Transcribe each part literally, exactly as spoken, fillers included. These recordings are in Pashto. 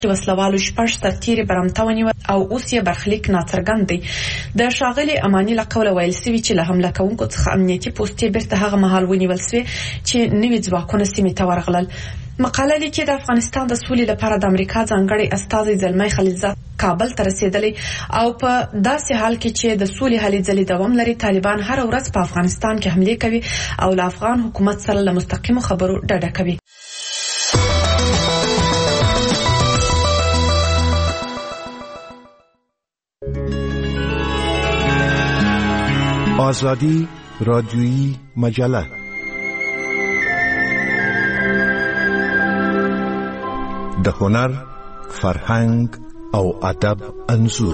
وسلوالو شپږ سرتیري برمته ونیول او اوس یې برخلیک ناڅرګند دی. د ښاغلي اماني له قوله ویل سوي چې له حمله کوونکو څخه امنیتي پوستې بیرته هغه مهال ونیول سوې چې نوي ځواکونه سیمې ته ورغلل. مقاله لیکي د افغانستان د سولې لپاره د امریکا ځانګړی استازی زلمی خلیلزاد کابل ته رسیدلی او په داسې حال کې چې د سولې هلې ځلې دوام لري، طالبان هر ورځ په افغانستان کې حملې کوي او له افغان حکومت سره له مستقیمو خبرو ډډه کوي. آزادی رادیویی مجله د هنر، فرهنګ او ادب انځور.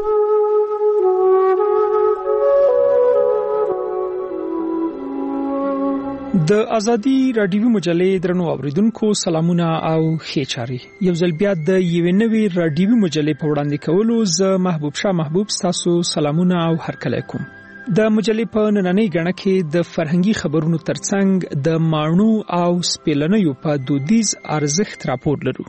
د ازادي رادیوي مجلې درنو اوریدونکو سلامونه او ښه چاري. یو ځل بیا د یوې نوې رادیوي مجلې په وړاندې کولو زه محبوب شاه محبوب تاسو سلامونه او هرکلی کوم. د مجلې په نننۍ غڼه کې د فرهنګي خبرونو ترڅنګ د ماڼو او سپېلنیو په دودیز ارزښت راپور لرو.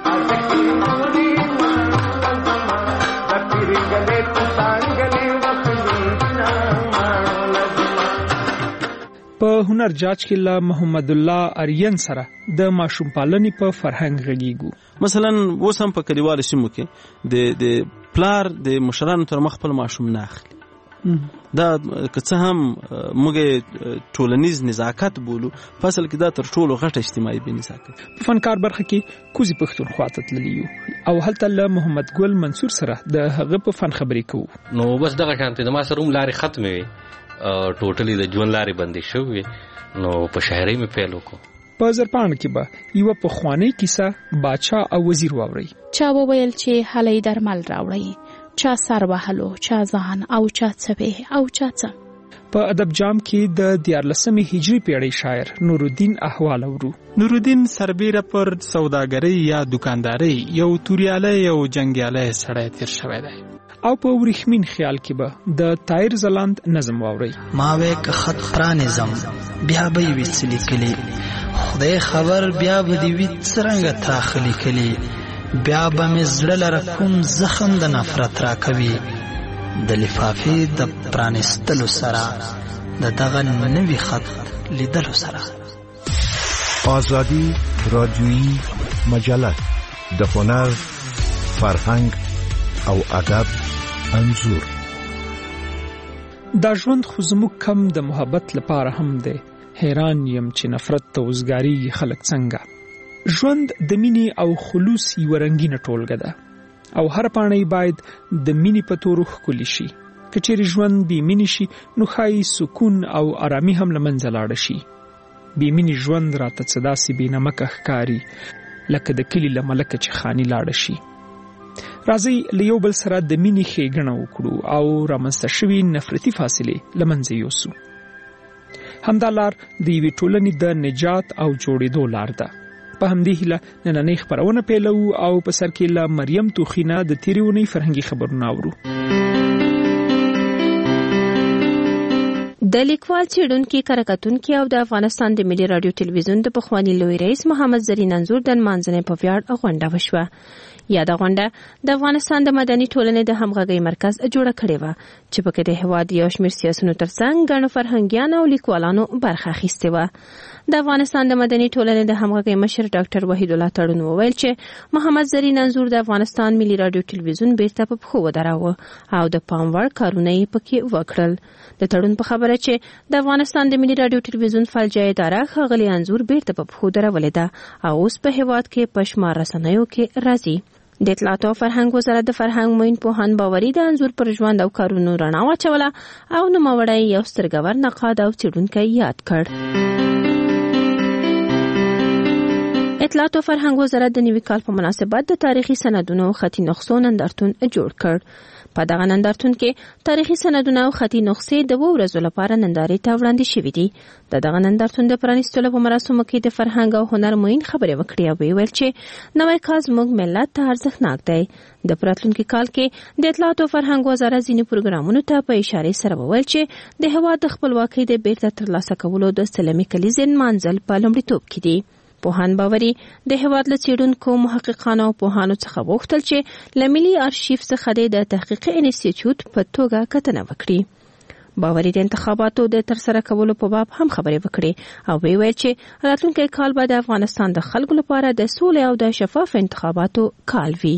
په هنر جاج کې له محمد الله اریان سره د ماشوم پالنې په فرهنګ غږیږو. مثلا اوس هم په کلیوالو سیمو کې د د پلار د مشرانو تر مخ خپل ماشوم نه اخلي. دا که څه هم موږ ټولنیز نزاکت بولو، په اصل کې دا تر ټولو غټه اجتماعي بې نزاکت. په فنکار برخه کې کوزي پښتونخوا ته تللی یو او هلته له محمد ګل منصور سره د هغه په فن خبرې کوو. نو بس دغه شانته د ما سره هم لارې ختمې وي، ټوټلی د ژوند لارې بندې شوې، نو په شاعرۍ مې پیل وکړو. په زرپاڼه کې به یوه پخوانۍ کیسه باچا او وزیر واورئ. چا وویل چې هلئ درمل راوړئ، چا سر وهلو، چا ځان او چا څپې او چا څه. په ادب جام کې د دیارلسمې هجري پیړۍ شاعر نورالدین احوال اورو. نورالدین سربیره پر سوداګرۍ یا دکاندارۍ یو توریالی او جنګیالی سړی تیر شوی دی. او په ورېښمین خیال کې به د طاهر ځلاند نظم واورئ. ما وې که خط پرانیزم بیا به یې وي څه لیکلي، خدای خبر بیا به دې وي څرنګه تاخه لیکلي، بیا به مې زړه لره کوم زخم د نفرت را کوي، د لفافې د پرانیستلو سره د دغه نوي خط لیدلو سره. آزادی رادیویی مجله د هنر، فرهنګ او ادب انځور. دا ژوند خو زموږ کم د محبت لپاره هم دی، حیران یم چې نفرت ته وزګاري خلک څنګه. ژوند د مینې او خلوص یوه رنګینه ټولګه ده او هر پاڼه باید د مینې په تورو ښکلي شي. که چیرې ژوند بې مینې شي نو ښایي سکون او آرامي هم له منځه لاړه شي. بې مینې ژوند راته څه داسې بې نمکه ښکاري لکه د کلي له ملکه چې خاني لاړه شي. راځئ له یو بل سره د مینې ښېګڼه وکړو او رامنځته شوي نفرتي فاصلې له منځه یوسو. همدا لار د یوې ټولنې د نجات او جوړېدو لار ده. په همدې هیله نننۍ خپرونه پیلوو او په سر کې له مریم توخینه د تېرې اونۍ فرهنګي خبرونه اورو. د لیکوال، څېړونکي، کره او د افغانستان د ملي راډیو تلویزیون د پخواني لوی رئیس محمد زرین انځور د نمانځنې په ویاړ غونډه وشوه. یاده غونډه د افغانستان د مدني ټولنې د همغږۍ مرکز جوړه کړې وه چې پکې د هېواد یو شمېر سیاسونو ترڅنګ ګڼو فرهنګیانو او لیکوالانو برخه اخیستې وه. د افغانستان د مدني ټولنې د همغږۍ مشر ډاکټر وحید الله تړون وویل چې محمد زرین انځور د افغانستان ملي راډیو تلویزیون بیرته په پښو ودراوه او د پام وړ کارونه یې پکې وکړل. د تړون په خبره چې د افغانستان د ملي راډیو تلویزیون فلجه اداره ښاغلي انځور بیرته په پښو درولې ده او اوس په هېواد کې په شمار رسنیو کې راځي. د اطلاعات او فرهنګ وزارت د فرهنګ موین پوهان باوري د انځور پر ژوند او کارونو رڼا واچوله او نوموړی یو سترګور نقاد او څېړونکی یاد کړ. اطلاعات او فرهنګ وزارت د نوي کال په مناسبت د تاریخي سندونو او خطي نسخو نندارتون جوړ کړ. په دغه نندارتون کې تاریخي سندونه او خطي نسخې د اوو ورځو لپاره نندارې ته وړاندې شوي دي. د دغه نندارتون د پرانیستلو په مراسمو کې د فرهنګ او هنر موین خبرې وکړې او ویل چې نوی کال زموږ ملت ته ارزښتناک دی. د راتلونکي کال کې د اطلاعات او فرهنګ وزارت ځینې پروګرامونو ته په اشارې سره وویل چې د هېواد د خپلواکۍ د بیرته ترلاسه کولو د سلمې کلیزې نمانځل په لومړیتوب کې دي. پوهان باوري د هیواد له څېړونکو محققانو او پوهانو څخه غوښتل چې له ملي ارشیف څخه د تحقیقي انسټیټیوټ په توګه کتنه وکړي. باوري د انتخاباتو د ترسره کولو په باب هم خبرې وکړي او ویل چې راتلونکی کال به د افغانستان د خلکو لپاره د سولې او د شفاف انتخاباتو کال وي.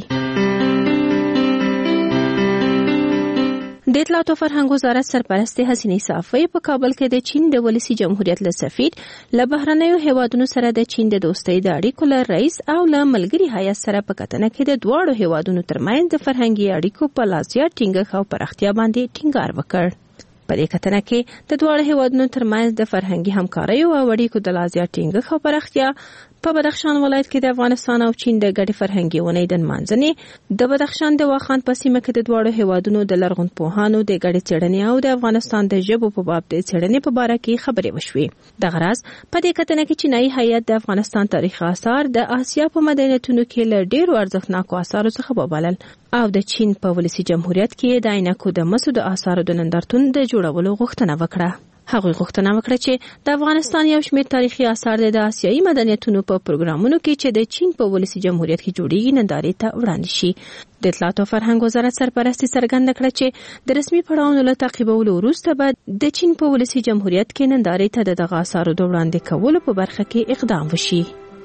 د اطلاعات او فرهنګ وزارت سرپرست حسینې صافی په کابل کې د چین د ولسی جمهوریت له سفیر له بهرنیو هیوادونو سره د چین د دوستۍ د اړیکو له رئیس او له ملګري هیئت سره په کتنه کې د دواړو هیوادونو ترمنځ د فرهنګي اړیکو په لا زیات ټینګښت او پراختیا باندې ټینګار وکړ. په دې کتنه کې د دواړو هیوادونو ترمنځ د فرهنګي همکاریو او اړیکو د لا زیات ټینګښت او پراختیا په بدخشان ولایت کې د افغانستان او چین د ګډې فرهنګي اونۍ د نمانځنې د بدخشان د واخان په سیمه کې د دواړو هیوادونو د لرغونپوهانو د ګډې څېړنې او د افغانستان د ژبو په باب د څېړنې په باره کې خبرې وشوې. دغه راز په دې کتنه کې چینایي هیئت د افغانستان تاریخي آثار د آسیا په مدنیتونو کې له ډېرو ارزښتناکو آثارو څخه وبلل او د چین په ولسی جمهوریت کې د عینکو د مسو د آثارو د نندارتون د جوړولو غوښتنه وکړه. هغوی غوښتنه وکړه چې د افغانستان یو شمېر تاریخي آثار د آسیایي مدنیتونو په پروګرامونو کې چې د چین په ولسی جمهوریت کې جوړیږي نندارې ته وړاندې شي. د اطلاعات او فرهنګ وزارت سرپرستی څرګنده کړه چې د رسمي پړاوونو له تعقیبولو وروسته به د چین په ولسی جمهوریت کې نندارې ته د دغه آثارو د وړاندې کولو په برخه کې اقدام وشي.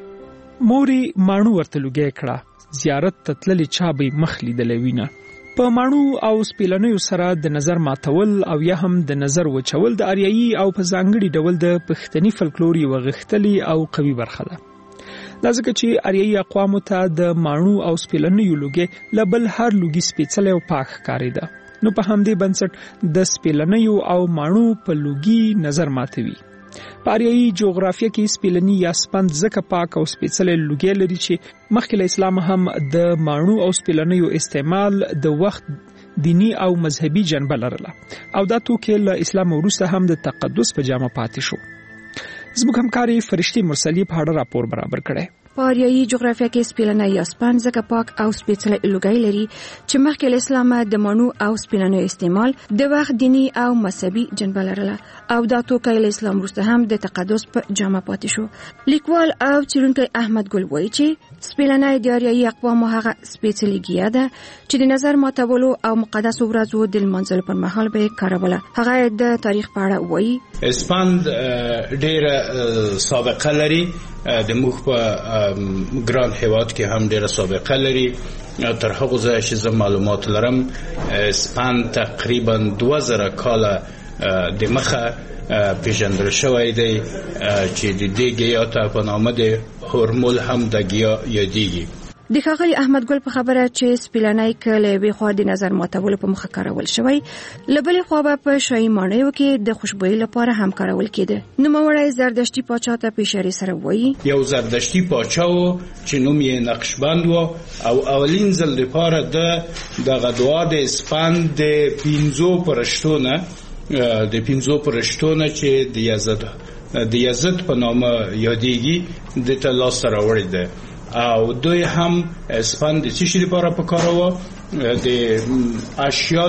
موري مانو ورته لوګي کړه زیارت ته تللې چا به مخ لیدلې وینه. په مانو او سپیلنیو سره د نظر ماتول او یا هم د نظر وچول د اریایي او په ځانګړي ډول د پښتني فلکلور یو غښتلي او قوي برخه ده. دا ځکه چې اریایي اقوامو ته د مانو او سپیلنیو لوګي له بل هر لوګي سپېڅلی او پاک ښکارېده. نو په همدې بنسټ د سپیلنیو او مانو په لوګي نظر ماتوي. په اریایي جغرافیه کې سپیلنی یا سپند ځکه پاک او سپېڅلی لوګي لري چې مخکې له اسلام هم د مانو او سپیلنیو استعمال د وخت دینی او مذهبي جنبه لرله او دا توکي له اسلام وروسته هم د تقدس په جامه پاتې شو. زموږ همکاري فرشتي مرسلی په اړه راپور برابر کړی. په اریایي جغرافیه کې سپیلنی یا سپند ځکه پاک او سپېڅلی لوګي لري چې مخکې له اسلام د مانو او سپیلنیو استعمال د وخت دینی او مذهبي جنبه لرله او دا توکي له اسلام وروسته هم د تقدس په جامه پاتې شو. لیکوال او څېړونکی احمد ګل وایي چې سپیلنی د اریایي اقوامو هغه سپېڅلګي ده چې د نظر ماتولو او مقدسو ورځو د لمانځلو پر مهال به کاروله. هغه د تاریخ په اړه وایي سپند ډېره سابقه لري د موږ په ګران هیواد کې هم ډېره سابقه لري. تر هغه ځایه چې زه معلومات لرم سپند تقریبا دوه زره کاله د مخه پیژندل شوی دی چې د دې ګیا ته په نامه د هورمول هم د ګیا یادېږي. د ښاغلي احمد ګل په خبره چې سپیلنی کله به خو د نظر ماتولو په مخه کارول شوی لبلې خو به په شای مانیو کې د خوشبوئی لپاره هم کارول کېده. نو مړی زردشتي پاچا ته پیشری سره وایي یو زردشتي پاچا و چې نوم یې نقشبند و او اولین ځل لپاره د دغه دعا د سپند د پینځو پرشتونه د پینځو پرشتونه چې د یزد د یزد په نامه یادېږي د ته لاس راوړی ده او دوی هم سپند د څه شي لپاره پکاروه د اشیا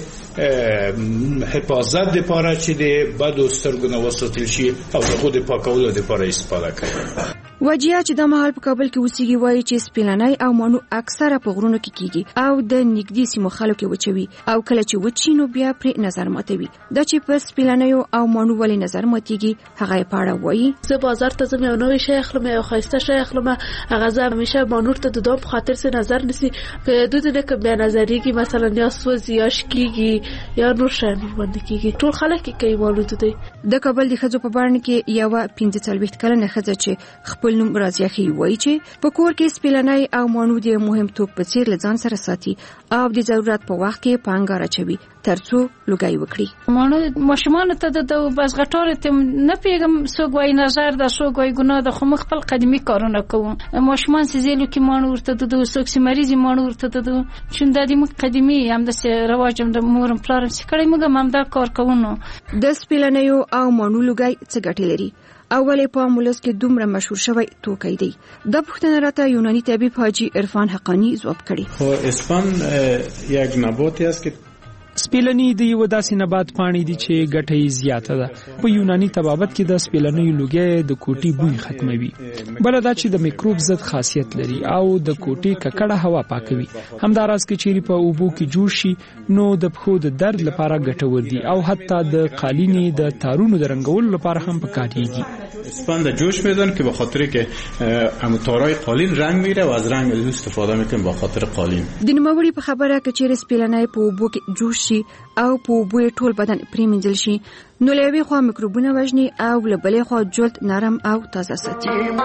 د حفاظت لپاره چې د بدو سترګو نه وساتل شي او د خود پاکولو لپاره استفاده کوي. وجیا چې د محل په کابل کې اوسېږي وایي چې سپیلنی او مانو اکثره په غرونو کې کیږي او د نږدې سیمو خلکو کې وچوي او کله چې وچی نو بیا پرې نظر ماتوي. دا چې په سپیلنی او مانو ولې نظر ماتيږي هغه په اړه وایي زه بازار ته ځم یو نوې شی اخلم یو ښایسته شی اخلم هغه زه همیشه مانو ته د دوم په خاطر څه نظر نسی که دوی نه کوم بیا نظریږي مثلا یا سوځي یا شکیږي یا نور شی باندې کیږي ټول خلک کوي مانو ته دی. د کابل د خځو په بارن کې یو پنځه څلوېښت کلنه ښځه چې خپل نوم راضیه خي وایي چې په کور کې سپیلنی او مانو د مهم توپ په څیر لځان سره ساتي او د ضرورت په وخت کې پانګاره چوي ترڅو لوګي وکړي. مانو ماشومان ته د بازغټار ته نه پیغام سوګوي نظر د سوګوي ګناه د خو خپل قدمي کارونه کوم ماشومان سيزلو کې مانو ورته د سوکسي مریضي مانو ورته د چون د دې قدمي هم د رواجم د مورم پلارم سکړې موږ هم دا کار کوو. د سپیلنیو او مانو لوګي څه ګټه لري؟ اوله په مولس کې دومره مشهور شوی توکي دی. د پښتنه راته یونانی طبيب حاجی عرفان حقانی ځواب کړي. خو اسپان یک نباتی است که سپیلنی د یو داسې نبات پاڼې دي چې ګټه یې زیاته ده. په یوناني طبابت کې د سپیلنیو لوګی د کوټې بوی ختموي. بل دا چې د میکروب ضد خاصیت لري او د کوټې ککړه هوا پاکوي. همداراز کې چیرې په اوبو کې جوړ شي نو د پښو د درد لپاره ګټور دي او حتی د قالینې د تارونو د رنګولو لپاره هم پکارېږي. اسپند جوش میدن که به خاطر که هم تارای قالین رنگ میره و از رنگ استفاده میکنیم به خاطر قالین. د نوموړي په خبره کې چیرې سپیلنی په اوبو کې جوش شي او په اوبو ټول بدن پریمنځل شي نو له یوې خوا میکروبونه وژني او له بلې خوا جلد نرم او تازه ساتي.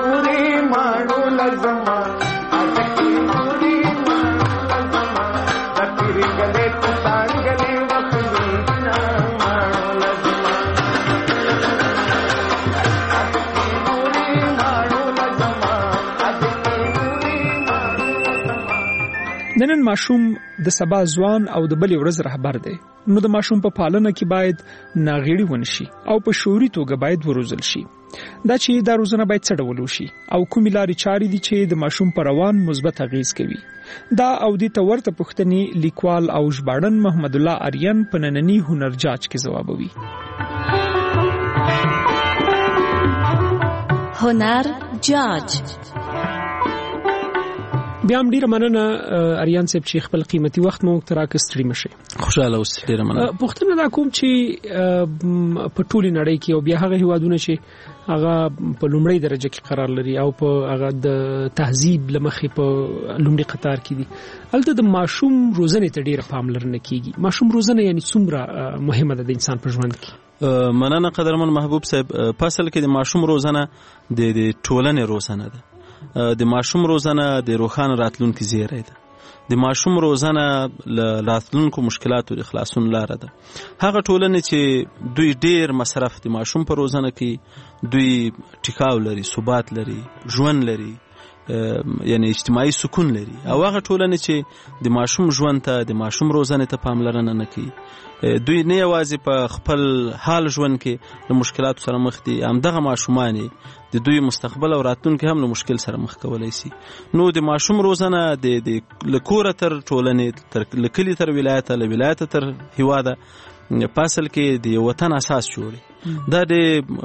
د نن ماشوم د سبا ځوان او د بلې ورځ رهبر دی. نو د ماشوم په پالنه کې باید ناغېړي ونشي او په شعوري توګه باید وروزل شي. دا چې دا روزنه باید څه ډول وشي او کومې لارې چارې دي چې د ماشوم په روان مثبت اغېز کوي. دا او دې ته ورته پوښتنې لیکوال او ژباړن محمد الله آریان په ننني هنر جاج کې ځوابوي. هنر جاج. بیا هم ډیره مننه اریان صاحب چې خپل قیمتي وخت مو تر راکستري مشه. خوشاله اوسئ. ډیره مننه. پوښتنه دا کوم چې په ټولي نړۍ کې او بیا هغه هیوادونه چې هغه په لومړی درجه کې قرار لري او په هغه د تهذیب لمخې په لومړي قطار کې دي هلته د ماشوم روزنې ته ډیره پاملرنه کیږي. ماشوم روزنه یعنی څومره مهمه ده د انسان په ژوند کې؟ مننه قدرمن محبوب صاحب. په اصل کې د ماشوم روزنه د ټولنې روزنه ده. د ماشوم روزنه د روښانه راتلونکي زیری ده. د ماشوم روزنه له راتلونکو مشکلاتو د خلاصون لاره ده. هغه ټولنه چې دوی ډیر مصرف د ماشوم په روزنه کې دوی ټیکاو لري، ثبات لري، ژوند لري، یعنی اجتماعي سکون لري. او هغه ټولنه چې د ماشوم ژوند ته د ماشوم روزنه ته پاملرنه نه کوي دوی نه یوازې په خپل حال ژوند کې د مشکلاتو سره مخ دي، همدغه ماشومان د دوی مستقبل او راتلونکي هم له مشکل سره مخ کولای شي. نو د ماشوم روزنه د له کوره تر ټولنې تر کلي تر ولایت له ولایت تر هیواده پاسل کې د وطن اساس جوړي. دا د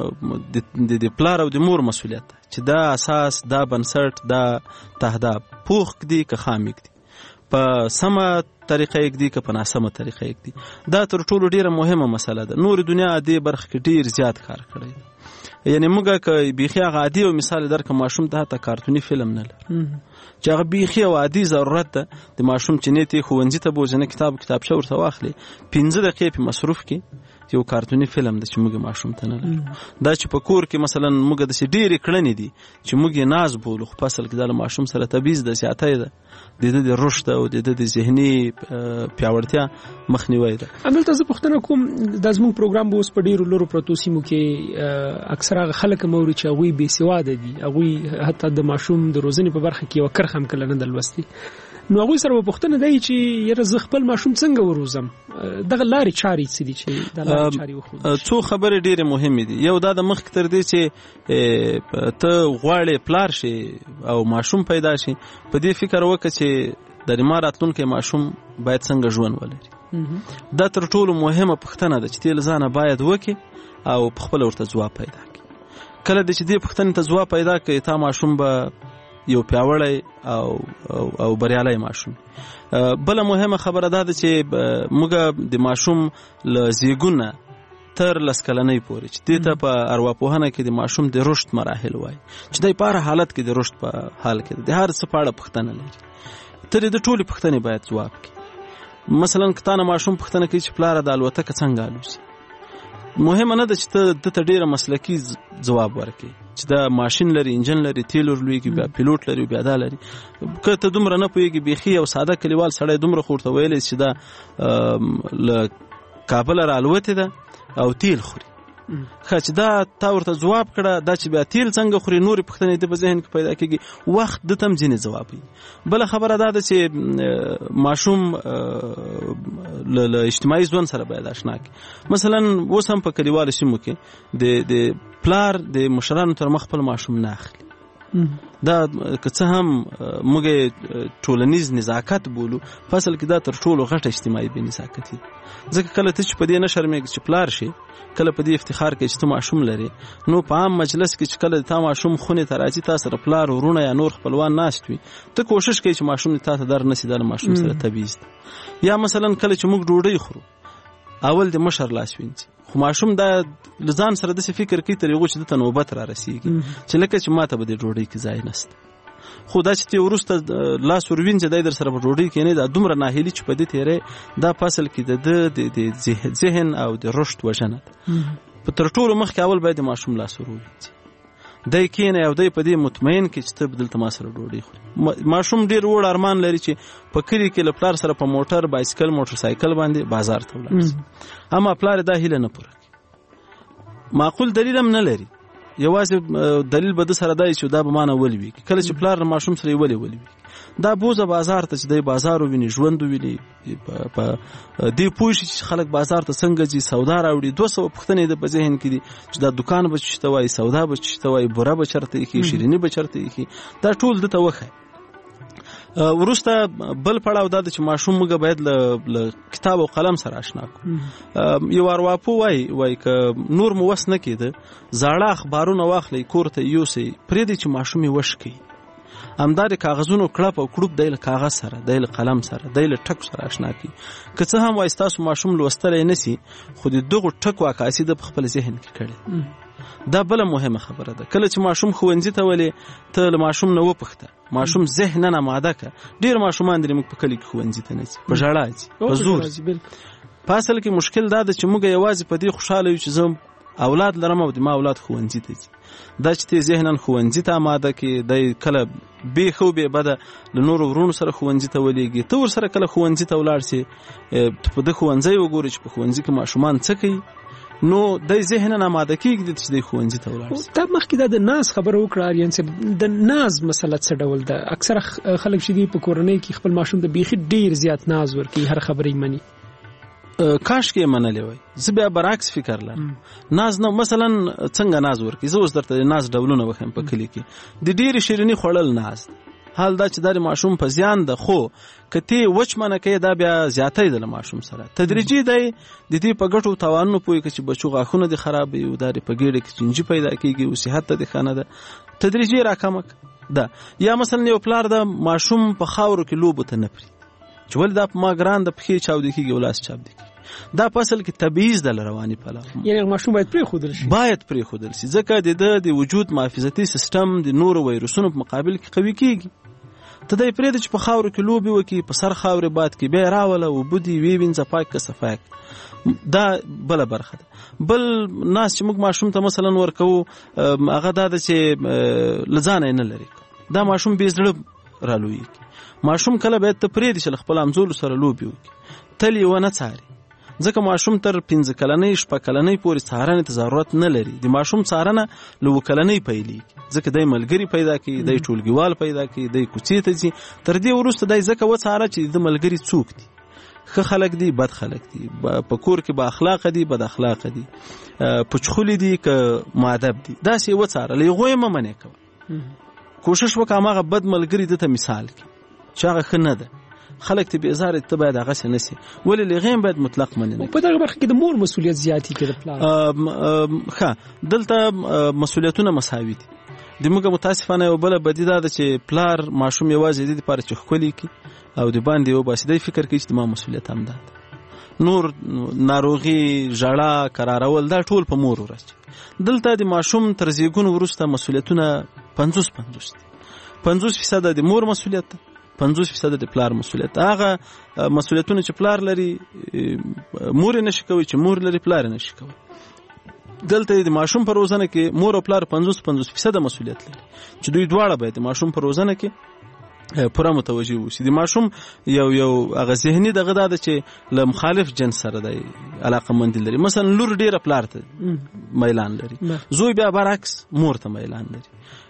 د پلار او د مور مسولیت چې دا اساس، دا بنسټ، دا تهداب پوخ دي که خامک دي، په سمه طریقه یک دی که په ناسمه طریقه یک دی. دا تر ټولو ډیره مهمه مسله ده. نور دنیا دې برخه کې ډیر زیات کار کړی. یعنی موږ که بیخي هغه عادي او مثال درکه ماشوم ته تا کارتونی فلم نه لري چې هغه بیخي او عادي ضرورت ده د ماشوم چې نه تی خوونځي ته بوزنه کتاب کتاب شو ورته واخلي پنځه دقیقې په مصروف کې یو کارتونی فلم د چې موږ ماشوم ته نه لري. دا چې په کور کې مثلا موږ د سې ډېری کړنې دي چې موږ یې ناز بولو، خو فصل کې د ماشوم سره تبعیض د سیاته ده د د رشد او د د ذهني پیاوړتیا مخنیوي ده. همدلته زه پوښتنه کوم د زموږ پروګرام به اوس په ډیرو لورو پروتو سیمو کې اکثره خلک موري چې هغوی بې سواده دي، هغوی حتی د ماشوم د روزنې په برخه کې یو کرخه هم کله نه د لوستي. نو هغوی سره به پوښتنه دی چې یاره زه خپل ماشوم څنګه وروزم، دغه لارې چارې څه دي چې د لارې چارې وښودل شي؟ څو خبرې ډېرې مهمې دي. یو دا د مخکې تر دې چې ته غواړې پلار شي او ماشوم پیدا شي، په دې فکر وکړه چې د ما راتلونکی ماشوم باید څنګه ژوند ولري. دا تر ټولو مهمه پوښتنه ده چې ته له ځانه باید وکړې او په خپله ورته ځواب پیدا کړې. کله چې دې پوښتنې ته ځواب پیدا کړې، تا ماشوم به یو پیاوړی او او بریالی ماشوم. بله مهمه خبره دا ده چې موږ د ماشوم له زیږون تر لس کلنۍ پورې چې دې ته په ارواپوهنه کې د ماشوم د رشد مراحل وایي چې دی په هر حالت کې د رشد په حال کې د هر څه په اړه پوښتنه لري. ته د ټولې پوښتنې باید ځواب کړې. مثلا که تا نه ماشوم پوښتنه کوي چې پلاره د الوتکه څنګه الوزي، مهمه نه ده چې ته دته ډیره مسلکي ځواب ورکړې چې دا ماشین لري، انجن لري، تیل ورلویږي، بیا پیلوټ لري، بیا دا لري. که ته دومره نه پوهېږي، بیخي یو ساده کلیوال سړی دومره خو ورته ویلی چې دا له کابله رالوتې ده او تیل خوري. ښه چې دا تا ورته ځواب کړه، دا چې بیا تیل څنګه خوري، نورې پوښتنې د په ذهن کې پیدا کېږي، وخت د ته هم ځینې ځواب وي. بله خبره دا ده چې ماشوم له اجتماعي ژوند سره باید اشنا کړي. مثلا اوس هم په کلیوالو سیمو کې د د پلار د مشرانو تر مخ خپل ماشوم نه اخلي. دا که څه هم موږ ټولنیز نزاکت بولو په اصل کې دا تر ټولو غټه اجتماعي بې نزاکتي ده. ځکه کله ته چې په دې نه شرمېږې چې پلار شي، کله په دې افتخار کوي چې ته ماشوم لري، نو په عام مجلس کې چې کله تا ماشوم خونې ته راځي، تا سره پلار ورونه یا نور خپلوان ناست وي، ته کوشش کوي چې ماشوم تا ته در نسي، دا له ماشوم سره تبعیض ده. یا مثلا کله چې موږ ډوډۍ خورو، اول د مشر لاس وینځي، خو ماشوم دا لزان سره داسې فکر کوي تر هغو چې دته نوبت را رسیږي چې لکه چې ما ته به د ډوډۍ کې ځای نشته. خو دا چې ته وروسته لاس ور وینځي دی در سره په ډوډۍ کې نه، دا دومره ناهیلي چې په دې تېری، دا په اصل کې د د ذهن او د رشد وژنه ده. په تر ټولو مخکې اول باید د ماشوم لاس ور ووینځي، دی کېنه او دی په دې مطمئن کې چې ته دلته ما سره ډوډۍ خوري. ماشوم ډېر وړ ارمان لري چې په کلي کې له پلار سره په موټر، بایسکل، موټر سایکل باندې بازار ته ولاړ شي، اما پلار دا هیله نه پوره کوي. معقول دلیل هم نه لري، یوازې دلیل به د سره دی چې دا به ما نه ولوي. کله چې پلار ماشوم سره یې ولې ولوي، دا بوزه بازار ته چې دی بازار وویني، ژوند وویني، په دې پوه شي چې خلک بازار ته څنګه ځي، سودا راوړي. دوه سوه پوښتنې د په ذهن کې دي چې دا دکان به چېرته وایي، سودا به چېرته وایي، بوره به چېرته ایښي، شیریني به چېرته ایښي، دا ټول دته وښایي. وروسته بل پړاو دا ده چې ماشوم موږ باید له کتاب او قلم سره اشنا کړو. یو ارواپو وایي وایي که نور مو وس نه کېده، زاړه اخبارونه واخلئ، کور ته یوسئ، پرېږدئ چې ماشوم یې وشکوي. همدا د کاغذونو کړپ او کړوپ دی له کاغذ سره، دی له قلم سره، دی له ټکو سره اشنا کړي. که څه هم وایي ستاسو ماشوم لوستلی نه سي، خو د دغو ټکو عکاسي ده په خپل ذهن کې کړې. دا بله مهمه خبره ده. کله چې ماشوم ښوونځي ته ولې، ته له ماشوم نه وپوښته، ماشوم ذهناً آماده که. ډېر ماشومان دي موږ په کلي کې ښوونځي ته نه ځي، په ژړا ځي، په زور ځي. په اصل کې مشکل دا ده چې موږ یوازې په دې خوشحاله یو چې زه اولاد لرم او د ما اولاد ښوونځي ته ځي. دا چې ته ذهناً ښوونځي ته آماده کې، دی کله بې ښه او بې بده له نورو ورونو سره ښوونځي ته ولېږي، ته ورسره کله ښوونځي ته ولاړ سې، په ده ښوونځی وګورې چې په ښوونځي کې ماشومان څه کوي، نو دی ذهناً آماده کېږي چې دی ښوونځي ته ولاړ سي. تا مخکې دا د ناز خبره وکړه آریان صاحب، د ناز مسله څه ډول ده؟ اکثره خلک چې دي په کورنۍ کې خپل ماشوم ته بیخي ډېر زیات ناز ورکوي، هر خبره یې مني. کاش کې یې منلی وای. زه بیا برعکس فکر لرم. ناز نه، مثلا څنګه ناز ورکوي؟ زه اوس درته د ناز ډولونه وښیم. په کلي کې د ډېرې شیریني خوړل ناز ده. حال دا چې دا د ماشوم په زیان ده، خو که ته وچ منه کوې دا بیا زیاتی ده له ماشوم سره. تدریجي دی د دې په ګټو تاوانونو پوهېږي چې بچو غاښونه دې خراب وي، او دا په ګېډه کې چینجي پیدا کېږي، او صحت ته دې ښه نه ده. تدریجي راکمه ده. یا مثلا یو پلار ده ماشوم په خاورو کې لوبو ته نه پرېږدي چې ولې دا په ما ګران ده، پښې چاودې کېږي او لاس چاودې کېږي. دا په اصل کې تبعیض ده له رواني پلوه. یعنې ماشوم باید پرېښودل شي، باید پرېښودل شي، ځکه د ده د وجود محافظتي سیستم د نورو ویروسونو په مقابل کې قوي کېږي. ته دی پرېږده چې په خاورو کې لوبې وکړي، په سر خاورې باد کې، بیا یې راوله، اوبه دي ویې وینځه، پاک که صفا کړه. دا بله برخه ده. بل ناز چې موږ ماشوم ته مثلا ورکوو، هغه دا ده چې له ځانه یې نه لرې کړو. دا ماشوم بې زړه رالویېږي. ماشوم کله باید ته پرېږدي چې له خپل همزولو سره لوبې وکړي، تل یې ونه څاري. ځکه ماشوم تر پنځه کلنۍ شپږ کلنۍ پورې څارنې ته ضرورت نه لري. د ماشوم څارنه له اووه کلنۍ پیلېږي، ځکه دی ملګري پیدا کوي، دی ټولګیوال پیدا کوي، دی کوڅې ته ځي. تر دې وروسته دی ځکه وڅاره چې د ملګري څوک دي، ښه خلک دي، بد خلک دي، په کور کې با اخلاقه دي، بد اخلاقه دي، پچخولي دي که مؤدب دي. داسې یې وڅاره، له هغو یې مه منې کوه. کوشش وکړه هماغه بد ملګري دته مثال کړي چې هغه ښه نه ده. خلک ته بیزاره ته باید هغه څه نه سي، ولې لغیم باید مطلق منې نه. په دغه برخه کې د مور مسؤلیت زیاتی کې د پلار ښه دلته مسؤلیتونه مساوي دي. د موږ متاسفانه یو بله بدي دا ده چې پلار ماشوم یوازې دې دپاره چې ښکلي کړي او د باندې وباسي، دی فکر کوي چې د ما مسؤلیت هم دا ده. نور ناروغي، ژړا، کرارول دا ټول په مور ورځي. دلته د ماشوم تر زیږون وروسته مسؤلیتونه پنځوس پنځوس دي. پنځوس فیصده د مور مسؤلیت ده، پنځوس فیصده د پلار مسؤلیت. هغه مسؤلیتونه چې پلار لري مور یې نشي کوي، چې مور لري پلار یې نشي کوي. دلته د ماشوم په روزنه کې مور او پلار پنځوس پنځوس فیصده مسؤلیت لري، چې دوی دواړه باید د ماشوم په روزنه کې پوره متوجه اوسي. د ماشوم یو یو هغه ذهني دغه دا ده چې له مخالف جنس سره دی علاقمندي لري. مثلا لور ډېره پلار ته میلان لري، زوی بیا برعکس مور ته میلان لري.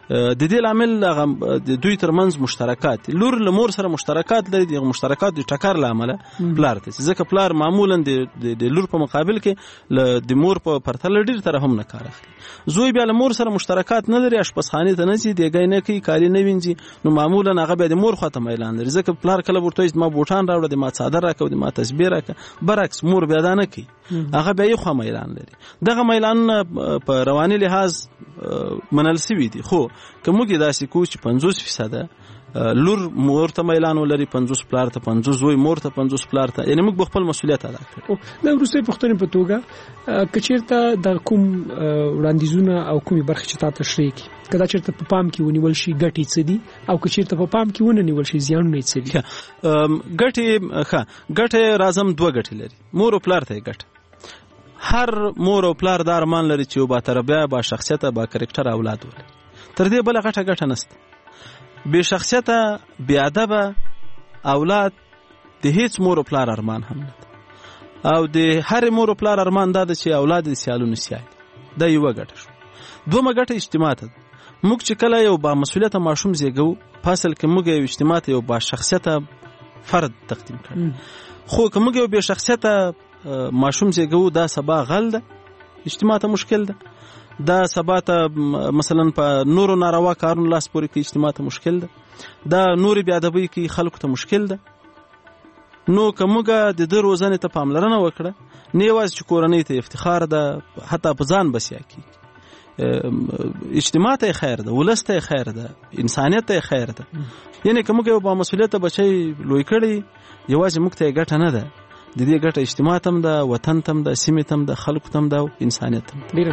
د دې لامل هغه د دوی ترمنځ مشترکات لور له مور سره مشترکات لري د مشترکات د ټکر لامل پلار ته ځکه پلار معمولا د د لور په مقابل کې د مور په پرتله ډیر تر هم نه کار اخلي زوی بیا له مور سره مشترکات نه لري اشپزخانه ته نه ځي دیګای نه کوي کاری نه وینځي نو معمولا هغه به د مور خواته میلان لري ځکه پلار کله ورته ما بوټان راوړه د ما څادر راکړه د ما تسبیح راکړه برعکس مور بیا دا نه کوي هغه به یې خو میلان لري دغه میلان په رواني لحاظ منل سوي دي خو کومګي داسې کو چې پنځوس فیصد لور مور ته میلان ولري پنځوس پلار ته پنځوس زوی مور ته پنځوس پلار ته یعنی موږ خپل مسولیت ادا کړو دا وروسته پښتنې په توګه کچیرته د کوم وړاندیزونه او کومي برخه چې تاسو تشریح کی کدا چیرته په پام کې ونیول شي ګټي څه دي او کچیرته په پام کې ونه نیول شي زیانونه څه دي ګټي ښه ګټه رازم دوه ګټي لري مور او پلار ته ګټه هر مور او پلار دا ارمان لري چې با تربیه با شخصیت با کریکټر اولاد ولري تر دې بل غټه غټه نشته به شخصیت به ادب اولاد د هیڅ مور او پلار ارمان هم نه او د هر مور او پلار ارمان دا چې اولاد یې سیالونه سیال دا یو غټه شو دومره غټه اجتماع ته موږ چې کله یو با مسولیت ماشوم زیږو فاصل کې موږ یو اجتماع ته یو با شخصیت فرد تقدیم کړ خو کوم یو به شخصیت ماشوم زیږو دا سبا غل ده اجتماع ته مشکل ده دا سبا ته مثلا په نورو ناروا کارونو لاس پورې کې اجتماع ته مشکل ده دا نور بیا ادبي کې خلکو ته مشکل ده نو کومګه د د روزنه ته پاملرنه وکړه نه یوازې چې کورنۍ ته افتخار ده حتی په ځان بسیا کی اجتماع ته خیر ده ولسته خیر ده انسانیت ته خیر ده یعنی کومګه په مسولیت بچي لوی کړي یوازې موږ ته ګټه نه ده د دې ګټه اجتماع تم ده وطن تم ده سیمه تم ده خلق تم ده انسانیت تم ډیر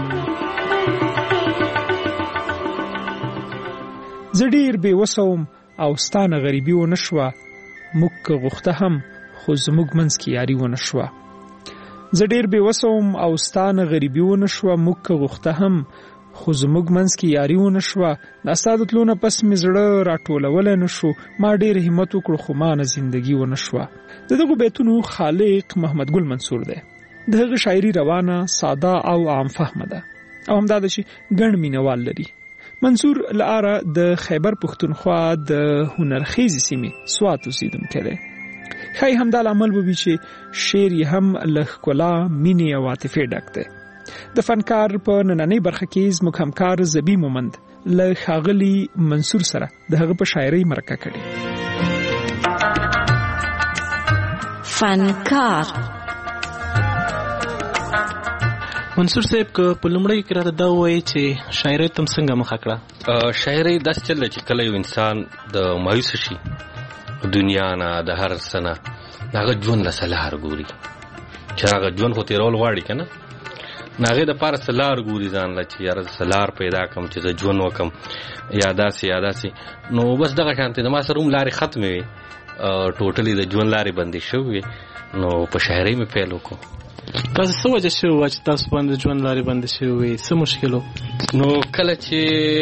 زډیر به وسوم او ستانه غریبي و نشوه مک غخته هم خو زموږ منځ کې یاري و نشوه زډیر به وسوم او ستانه غریبي و نشوه مک غخته هم خو زموږ منځ کې یاري و نشوه د استاد تلونه پس مې زړه راټولول نه شو ما ډیر همت وکړ خو ما نه زندگی و نشوه دغه بیتونو خالق محمد ګل منصور دی دغه شاعري روانه ساده او عام فهمه ده او همدا د شي ګڼ مینوال لري منصور لاره د خیبر پښتونخوا د هنرخیز سیمې سوات اوسیدونکی دی خای همدا عمل به چې شعر یې هم لخکلا مینې او عاطفه ډک دی د فنکار په نننۍ برخه کې زموږ همکار زبی مومند له ښاغلي منصور سره د هغه په شاعري مرکه کړې فنکار منصور صاحب که په لومړی کې راته دا وایي چې شاعري تم څنګه مخه کړه شاعري داسې چل چې کله یو انسان د مایوس شي دنیا نه د هر سنه هغه ژوند له سلار ګوري چې هغه ژوند خو تیرول غواړي که نه ناغه د پاره سلار ګوري ځان لا چې یار سلار پیدا کم چې ز ژوند وکم یاداسي یاداسي نو بس دغه شانته د ما سره هم لارې ختمې وي ټوټلی د ژوند لارې بندې شوې نو په شاعري مې پیل وکړو تاسو څه وجه شو چې تاسو باندې ژوند لارې بندې شوې څه مشکلو نو کله چې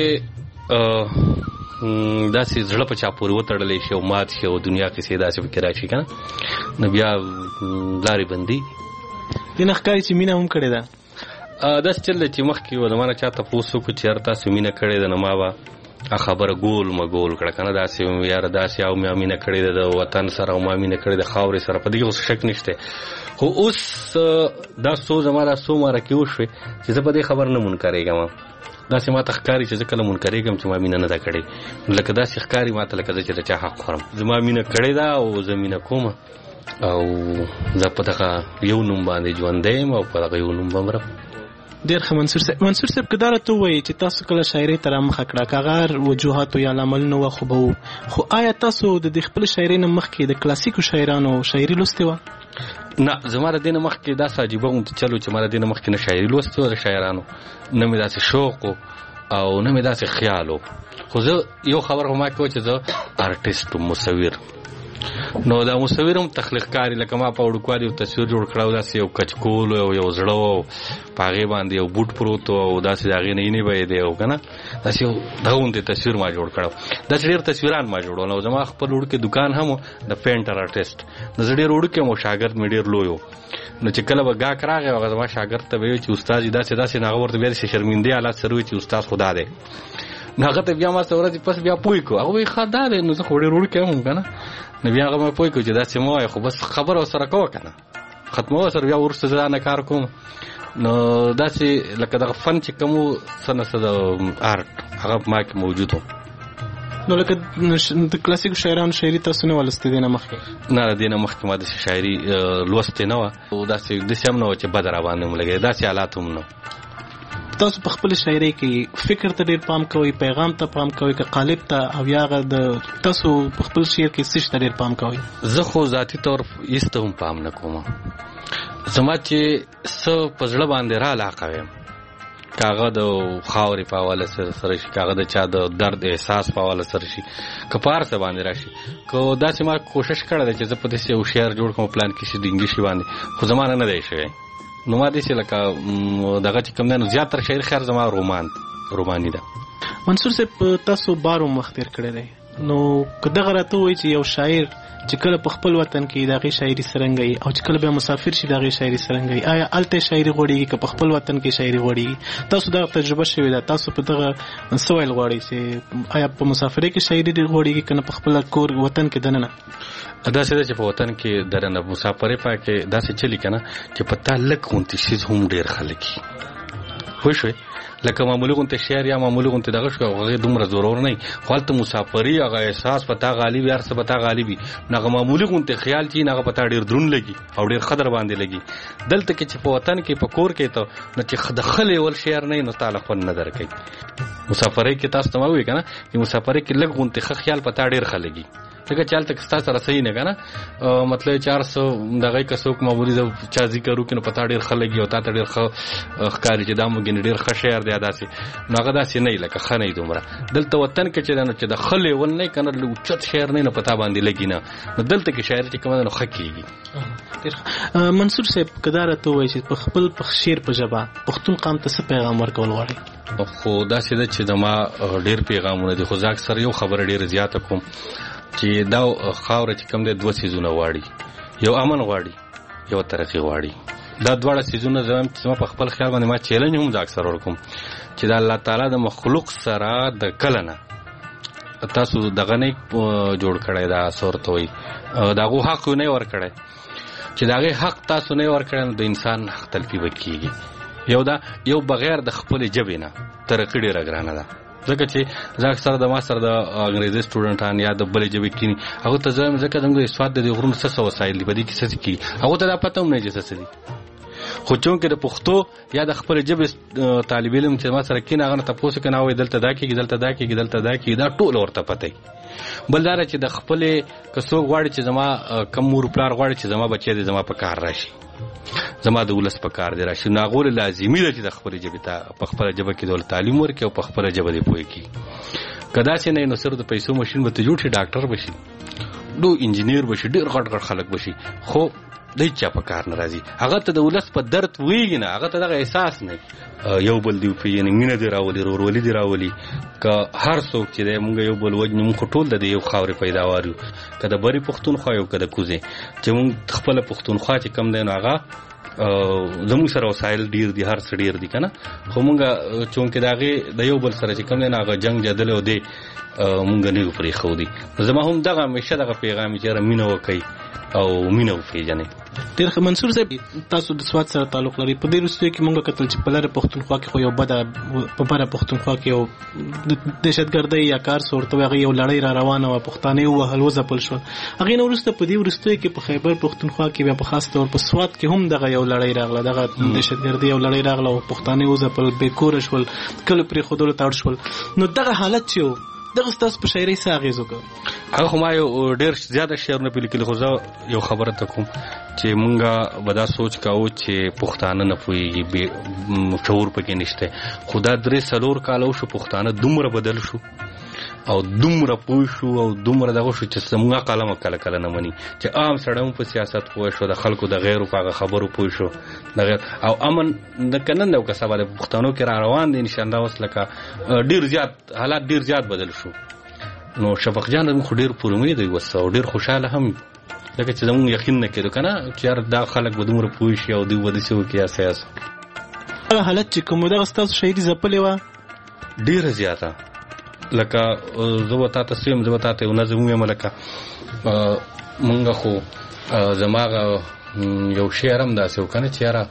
داسې زړه په چا پورې وتړلی شي او مات شي او دنیا کې سي داسې فکر راشي که نه نو بیا لارې بندي دې نه ښکاري چې مینه هم کړې ده داسې چل دی چې مخکې و د ما نه چا تپوس وکړو چې یاره تاسو مینه کړې ده نو ما به خبره ګول ما ګول کړه که نه داسې یاره داسې او ما مینه کړې ده د وطن سره او ما مینه کړې ده خاورې سره په دې اوس شک نشته خو اوس دا څو زما دا څو مارکې وشوې چې زه په دې خبر نه منکرېږم داسې ما ته ښکاري چې زه کله منکرېږم چې ما مینه نه ده کړې لکه داسې ښکاري ما ته لکه زه چې د چا حق خورم زما مینه کړې ده او زه مینه کوم او زه په دغه یو نوم باندې ژوندی یم او په دغه یو نوم به مرم ډېر ښه منصور صاحب منصور صاحب که دا راته ووایي چې تاسو کله شاعرۍ ته رامخه کړه که هغه وجوهاتو یا لاملونه وه خو به وو خو آیا تاسو د دې خپلې شاعرۍ نه مخکې د کلاسیکو شاعرانو شاعري لوستې وه نه زما د دې نه مخکې داسې عجیبه غوندې چلو چې ما د دې نه مخکې نه شاعري لوستې وه د شاعرانو نه مې داسې شوق و او نه مې داسې خیال و خو زه یو خبر خو ما کې و چې زه آرټسټ و مصور نو دا مصور هم تخلیق کاری لکه ما په وړوکوالي یو تصویر جوړ کړی و داسې یو کچکول او یو زړه و په هغې باندې یو بوټ پروت و او داسې د هغې نه اینې به یې دی او که نه داسې یو دغه غوندې تصویر ما جوړ کړی و داسې ډېر تصویران ما جوړول او زما خپل وړوکی دوکان هم و د پینټر آرټسټ نو زه ډېر وړوکی یم او شاګرد مې ډېر لوی و نو چې کله به ګاک راغی هغه زما شاګرد ته به وایي چې استاد داسې داسې نو هغه ورته بیا داسې شرمندې حالات سره وایي چې استاد خدا دی هغه ته بیا ما څه ورځې پس بیا پوه کو هغه وایي ښه دا دی نو زه خو ډېر وړوکی یم که نه نو بیا هغه مې پوه کړو چې داسې مه وایه خو بس خبره ورسره کوه که نه ختموه سره بیا وروسته زه دا نه کار کوم نو داسې لکه دغه فن چې کوم و څه نه څه د آرټ هغه په ما کې موجود و نو لکه د کلاسیکو شاعرانو شاعري تاسو نه ولستې دی نه مخکې نه د دې نه مخکې ما داسې شاعري لوستې نه وه او داسې داسې هم نه وه چې بده راباندې هم لګېده داسې حالات هم نه تاسو په خپل شاعري کې فکر ته ډېر پام کوئ پیغام ته پام کوئ که قالب ته او یا هغه د تاسو په خپل شعر کې څه ته ډېر پام کوئ زه خو ذاتي طور هېڅ ته هم پام نه کوم زما چې څه په زړه باندې را علاقه ویم که هغه د خاورې په حواله سره شي که هغه د چا د درد احساس په حواله سره شي که په هر څه باندې را شي که داسې ما کوشش کړی دی چې زه په داسې یو شعر جوړ کړم پلان کې شي د انګلیشي باندې خو زما نه نه دی شوی نو ما داسې لکه دغه چې کوم دی نو زیاتره شاعر خیر زما رومان روماني ده منصور صاحب تاسو بار هم وخت تېر کړی دی نو که دغه راته ووایي چې یو شاعر چې کله په خپل وطن کې د هغې شاعري څرنګه او چې کله بیا مسافر شي د هغې شاعري څرنګه آیا هلته شاعري غوړېږي که په خپل وطن کې شاعري غوړېږي تاسو دغه تجربه شوې ده تاسو په دغه څه ویل غواړئ چې آیا په مسافرۍ کې شاعري غوړېږي که نه په خپل کور وطن کې دننه داسې ده چې په وطن کې دننه مسافرۍ پای کې داسې چلي که نه چې په تا لږ غونتې شیز هم ډېر خلک وي پوه شوې لکه معمولي غونته شعر یا معمولي غونته دغه شو هغه دومره زورور نه خو هلته مسافري هغه احساس په تا غالب وي هر څه په تا غالب وي نو هغه معمولي غونته خیال چې هغه په تا ډېر دروند لګي او ډېر قدر باندې لګي دلته کې چې په وطن کې په کور کې ته نو چې د ښه لیول شعر نه وي نو تا له خوند نه درکوي مسافرۍ کې تاسو ته ما ووایي که نه چې مسافرۍ کې لږ غونته ښه خیال په تا ډېر ښه لګي لکه چې هلته ستا سره صحیح نه که نه مطلب چې هر څه دغه که څوک معمولي د چا ذکر وکړي نو په تا ډېر ښه لګي او تا ته ډېر ښه ښکاري چې دا ممکن ډېر ښه شعر دی داسې نو هغه داسې نه وي لکه ښه نه وي دومره دلته وطن کې چې دی نو چې د ښه لیول نه وي که نه اوچت شعر نه وي نو په تا باندې لګي نه نو دلته کې شاعري چې کومه ده نو ښه کېږي منصور صاحب که دا راته ووایي چې په خپل شعر په ژبه پښتون قام ته څه پیغام ورکول غواړئ خو داسې ده چې زما ډېر پیغامونه دي خو زه اکثر یو خبره ډېره زیاته کوم چې دا خاوره چې کوم دی دوه څیزونه غواړي یو امن غواړي یو ترقي غواړي دا دواړه څیزونه زما په خپل خیال باندې ما چیلنج هم زه اکثر ورکوم چې د الله تعالی د مخلوق سره د کله نه تاسو دغه نه جوړ کړی دا صورت وایي د هغو حق نه ورکړی چې د هغې حق تاسو نه ورکړی نو د انسان حق تلفي به کېږي یو دا یو بغیر د خپلې ژبې نه ترقي ډېره ګرانه ده ځکه چې زه اکثر د ما سره د انګریزي سټوډنټان یا د بلې ژبې کښېني هغو ته زه وایم ځکه زموږ سوات د دې غرونو څه څه وسایل دي په دې کې څه څه کېږي هغو ته دا پته هم نه چې څه څه دي خو چونکې د پښتو یا د خپلې ژبې طالب علم چې ما سره کښېني هغه نه تپوس وکړي نه وایي دلته دا کېږي دلته دا کېږي دلته دا کېږي دا ټول ورته پته وي بل دا چې د خپلې که څوک غواړي چې زما کم مور پلار غواړي چې زما بچی دی زما په کار راشي زما د ولس په کار دی راشي نو هغو لازمي ده چې د خپلې ژبې ته په خپله ژبه کې د تعلیم ورکړي او په خپله ژبه دې پوه کړي که داسې نه وي نو صرف د پیسو مشین به ته جوړ شي ډاکټر به شي ډو انجینیر به شي ډېر غټ غټ خلک به شي خو د هېچا په کار نه راځي هغه ته د ولس په درد پوهېږي نه هغه ته دغه احساس نه یو بل دی وپېژني مینه دې راولي ورورولي دې راولي که هر څوک چې دی مونږ یو بل وجنو مونږ خو ټول د دې یو خاورې پیداوار یو که د بري پښتونخوا یو که د کوزې چې مونږ خپله پښتونخوا چې کم دی نو هغه زموږ سره وسایل ډېر دي هر څه ډېر دي که نه خو مونږ چونکې د هغې د یو بل سره چې کم دی نو هغه جنګ جدل او دی مونږ نه یو پرېښودي زما هم دغه همیشه دغه پیغام چې یاره مینه وکئ او مینه وپېژنئ ډېر ښه منصور صاحب تاسو د سوات سره تعلق لرئ په دې وروستیو کې مونږ کتل چې په لره پښتونخوا کې خو یو بده په بره پښتونخوا کې یو دهشتګردۍ یا کار څه ورته وایي هغې یو لړۍ را روانه وه پښتانه یې ووهل وځپل شول هغې نه وروسته په دې وروستیو کې په خیبر پښتونخوا کې بیا په خاص طور په سوات کې هم دغه یو لړۍ راغله دغه دهشتګردۍ یو لړۍ راغله او پښتانه یې وځپل بېکوره شول کلو پرېښودلو ته اړ شول نو دغه حالت چې و دغه ستاسو په شاعرۍ څه اغېز وکړ هغه خو ما یو ډېر زیاته شعرونه پې لیکلي خو زه یو خبره ته کوم چې مونږ به دا سوچ کوو چې پښتانه نه پوهېږي شعور پکې نشته خو دا درې څلور کاله وشو پښتانه دومره بدل شو او دومره پوه شو او دومره دغه شو چې زموږ قلم کله کله نه مني چې عام سړی هم په سیاست پوه شو د خلکو د غیرو په هغه خبرو پوه شو او امن که نن دی او که سبا د پښتنو کې را روان دی انشاءالله اوس لکه ډېر زیات حالات ډېر زیات بدل شو نو شفق جان زموږ خو ډېر پر امید وي اوس او ډېر خوشحاله هم لکه چې زموږ یقین نه کېدو که نه چې یار دا خلک به دومره پوه شي او دوی به داسې وکړي یا سیاست هغه حالت چې کوم دغه ستاسو شاعري ځپلې وه ډېره زیاته لکه زه به تاته څه یم، زه به تاته یو نظم ووایم. لکه مونږ خو زما یو شعر هم داسې و که نه چې یاره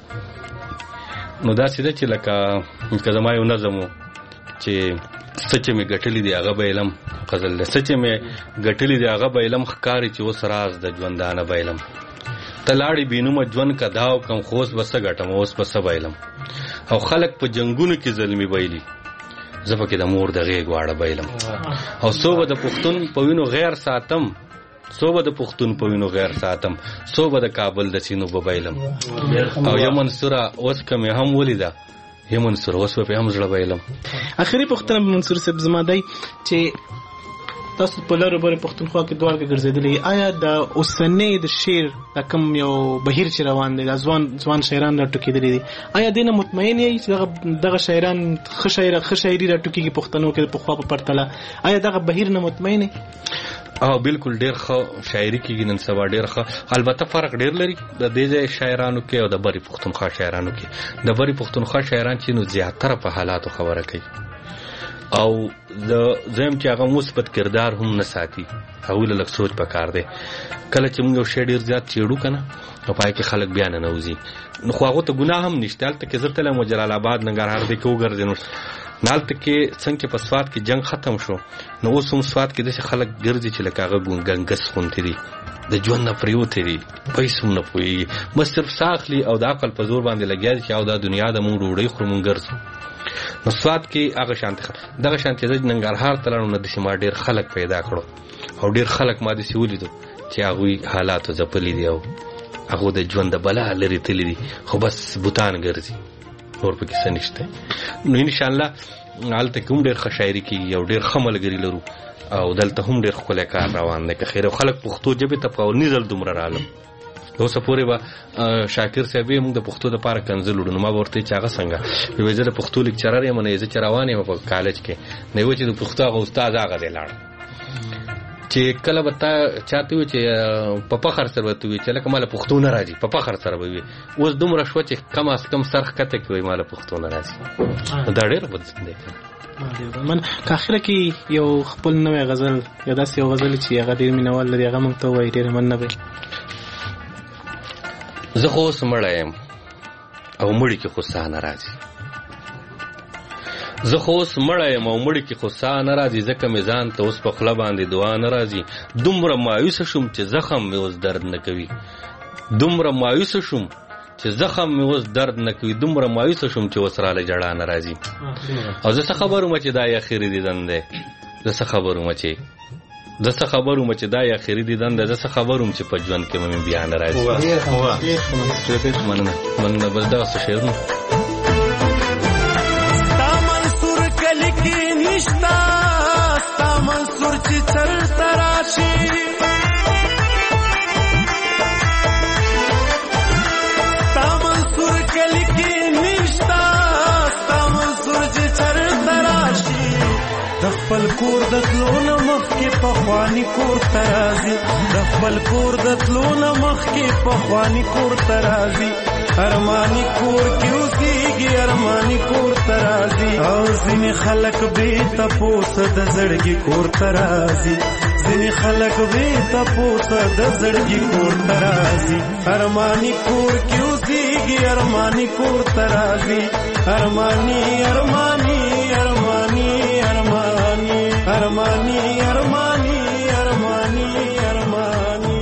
نو داسې ده چې لکه که زما یو نظم و چې څه چې مې ګټلي دي هغه به علم غزل ده، څه چې مې ګټلي دي هغه به علم ښکاري چې اوس راز د ژوندانه به علم. ته لاړې بېنومه ژوند که دا وکړم خو اوس به څه ګټم، اوس به څه به علم. او خلک په جنګونو کې زلمي بایلي، زه پکې د مور د غېږ واړه بایلم. او څو به د پښتون په وینو غیر ساتم، څو به د پښتون په وینو غیر ساتم، څو به د کابل د سینو به بایلم. او یا منصوره اوس که مې هم ولیده، یا منصوره اوس به پې هم زړه بایلم. اخري پوښتنه منصور صاحب زما دی چې تاسو په لارو بارې پښتونخوا کې دوه کې ګرځېدلې، آیا د اوسنۍ د شعر د کوم یو بهیر چې روان دی، د ځوان ځوان شاعران راټوکېدلي دي، آیا دې نه مطمئن یې چې دغه دغه شاعران ښه شاعر ښه شاعري راټوکېږي پښتنو کې د پخوا په پرتله؟ آیا دغه بهیر نه مطمئن یې؟ او بالکل ډېر ښه شاعري کېږي نن سبا، ډېر ښه. البته فرق ډېر لري د دې ځای شاعرانو کې او د برې پښتونخوا شاعرانو کې. د برې پښتونخوا شاعران چې نو زیاتره په حالاتو خبره کوي او د زم چې هغه مثبت کردار هم نه ساتي، هغوی له لږ سوچ پکار دی. کله چې موږ یو شی ډېر زیات څېړو که نه نو پای کې خلک بیا ننوځي، نو خو هغو ته ګناه هم نشته. هلته کې زه تللی یم جلال آباد ننګرهار دې کې وګرځې نو هلته کې څنګه په سوات کې جنګ ختم شو، نو اوس هم سوات کې داسې خلک ګرځي چې لکه هغه ګنګس غوندې دي، د ژوند نه پریوتې دي، پیسې هم نه پوهېږي، بس صرف ساه اخلي او د عقل په زور باندې لګیا دي چې او دا دنیا د مونږ ډوډۍ خورو مونږ ګرځو. نو سوات کې هغه شانتې دغه شانتې زه ننګرهار ته لاړم نو داسې ما ډېر خلک پیدا کړو او ډېر خلک ما داسې ولیدو چې هغوی حالاتو ځپلي دي او هغو د ژوند د بلا لرې تللي دي، خو بس بوتان ګرځي، نور پکې څه نشته. نو انشاءالله هلته کې هم ډېر ښه شاعري کېږي او ډېر ښه ملګري لرو او دلته هم ډېر ښکلی کار روان دی که خیر. او خلک پښتو ژبې ته په اولني ځل دومره رالم. د اوسه پورې به شاکر صاحب یې موږ د پښتو دپاره کنځل وړو، نو ما به ورته چې هغه څنګه وایي زه د پښتو لیکچرر یم، نه زه چې روان یم په کالج کې، نه یې وایي چې د پښتو هغه استاد هغه دی لاړ چې کله به تا چاته وي چې په فخر سره به ته وي چې لکه ما له پښتو نه راځي، په فخر سره به وي. اوس دومره شوه چې کم از کم سر ښکته کړي وایي ما له پښتو نه راځي. دا ډېره بد دی. من که اخره کې یو خپل نوی غزل یا داسې یو غزل چې هغه ډېر مینوال لري هغه موږ ته ووایي ډېر مننه به. زه خو اوس مړی یم او مړي کې خو ساه نه راځي، زه خو اوس مړی یم او مړي کې خو ساه نه راځي، ځکه مې ځان ته اوس په خوله باندې دعا نه راځي. دومره مایوسه شوم چې زخم مې اوس درد نه کوي، دومره مایوسه شوم چې زخم مې اوس درد نه کوي، دومره مایوسه شوم چې اوس راله ژړا نه راځي. او زه څه خبر وم چې دا یې اخري دیدن دی، زه څه خبر وم چې زه څه خبر وم چې دا یې اخري دیدن دی، زه څه خبر وم چې په ژوند کې مې بیا نه راځي. مننه مننه. بس دغه څه شعرونه ستا منصور کلي کې نشته، ستا منصور چې چرته راشي، ستا منصور کلي کې نشته، ستا منصور چې چرته راشي، د خپل کور د تلو نه مخکې پخواني کور ته راځي، د خپل کور د تلو نه مخکې پخواني کور ته راځي، ارماني کور کې اوسېږي، ارماني کور ته راځي. او ځینې خلک بې تپوسه د زړګي کور ته راځي، ځینې خلک بې تپوسه د زړګي کور ته راځي، ارماني کور کې اوسېږي، ارماني کور ته راځي، ارماني ارماني ارماني ارماني ارماني ارماني ارماني ارماني.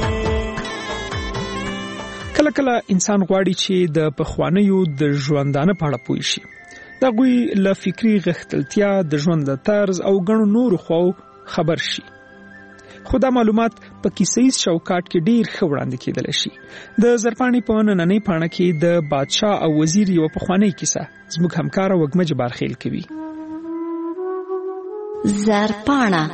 کله کله انسان غواړي چې د پخوانیو د ژوندانه په اړه پوه شي، د هغوی له فکري غښتلتیا، د ژوند د طرز او ګڼو نورو خواو خبر شي. خو دا معلومات په کیسیز شوکاټ کې ډیر ښه وړاندې کېدلی شي. د زرپاڼې په نننۍ پاڼه کې د بادشاه او وزیر یوه پخوانۍ کیسه زموږ همکاره وږمه جبارخیل کوي. زرپاڼه.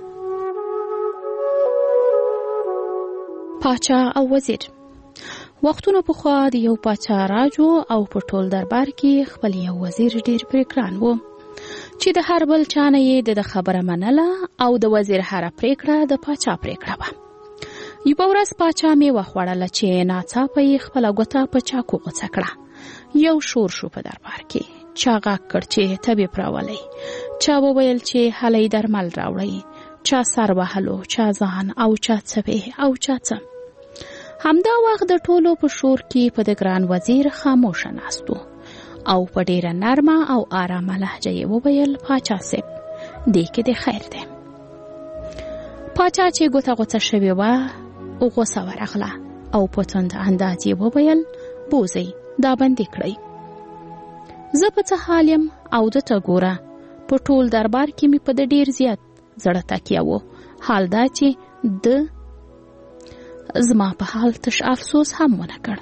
پاچا او وزیر. وختونه پخوا د یو پاچا راج و او په ټول دربار کې خپل یو وزیر ډیر پرې ګران و چې د هر بل چا نه یې د خبره منله او د وزیر هره پرېکړه د پاچا پرېکړه وه. یوه ورځ پاچا میوه خوړله چې ناڅاپه یې خپله ګوته په چاقو غوڅه کړه. یو شور شو په دربار کې چا غږ کړ چې طبیب راولئ، چا وویل چې هلئ درمل راوړئ، چا سر وهلو، چا ځان او چا څپې او چا څه. همدا وخت د ټولو په شور کې په د ګران وزیر خاموشه ناست و او په ډیره نرمه او آرامه لهجه یې وویل پاچا صاحب دې کې دې خیر دی. پاچا چې ګوته غوڅه شوې وه غوسه ورغله او په تند انداز یې وویل بوزئ دا بندي کړئ. زه په څه حال یم او دته ګوره په ټول دربار کې مې په د ډیر زیات زړه تکیه و. حال دا چې د زما په حال تش افسوس هم ونه کړ.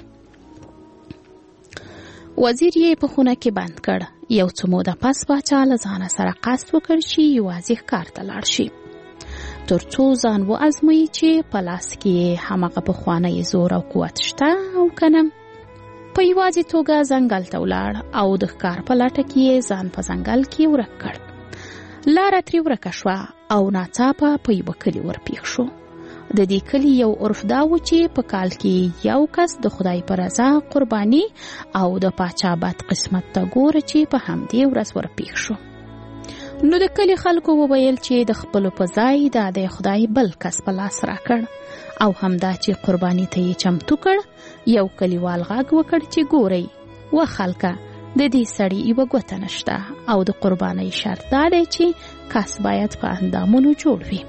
وزیر یې په خونه کې بند کړ. یو څه موده پس پاچا له ځانه سره قصد وکړ چې یوازې ښکار ته لاړ شي تر څو ځان وازموي چې په لاس کې هماغه پخوانی زور او قوت شته او که نه. په یوازې توګه ځنګل ته ولاړ او د ښکار په لټه کې یې ځان په ځنګل کې ورک کړ. لاره ترې ورکه شوه او ناڅاپه په یوه کلي ورپېښ شو. د دې کلي یو عرف دا و چې په کال کې یو کس د خدای په رضا قرباني او د پاچا بد قسمت ته ګوره چې په همدې ورځ ورپېښ شو. نو د کلي خلکو وویل چې د خپلو په ځای دا د خدای بل کس په لاس راکړ او همدا چې قرباني ته یې چمتو کړ. یو کلیوال غږ وکړ چې ګورئ و خلکه د دې سړي یوه ګوته نشته او د قربانۍ شرط دا دی چې کس باید په اندامونو جوړ وي.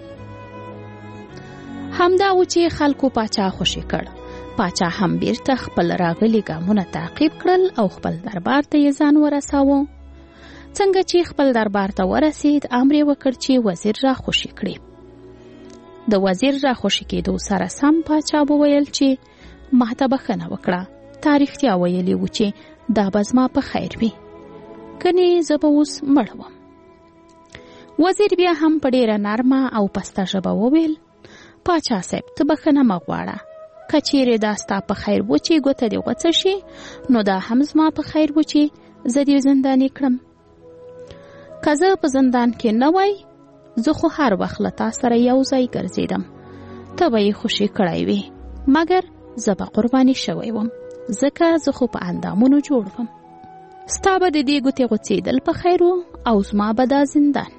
همدا و چې خلکو پاچا خوشي کړ. پاچا هم بیرته خپل راغلي ګامونه تعقیب کړل او خپل دربار ته یې ځان ورساوه. څنګه چې خپل دربار ته ورسید امر یې وکړ چې وزیر را خوشي کړي. د وزیر را خوشي کېدو سره سم پاچا وویل چې ما ته بخښنه وکړه. تا رښتیا ویلي و چې دا به زما په خیر وي، کنې زه به اوس مړ وم. وزیر بیا هم په ډېره نرمه او پسته ژبه وویل پاچا صاحب ته بخښنه مه غواړه. که چیرې دا ستا په خیر و چې ګوته دې غوڅه شي نو دا هم زما په خیر و چې زه دې زنداني کړم. که زه په زندان کې نه وای زه خو هر وخت له تا سره یو ځای ګرځېدم، ته به یې خوشي کړی وې، مګر زه به قرباني شوی وم ځکه زه خو په اندامونو جوړ وم. ستا به د دې ګوتې غوڅېدل په خیر و او زما به دا زندان.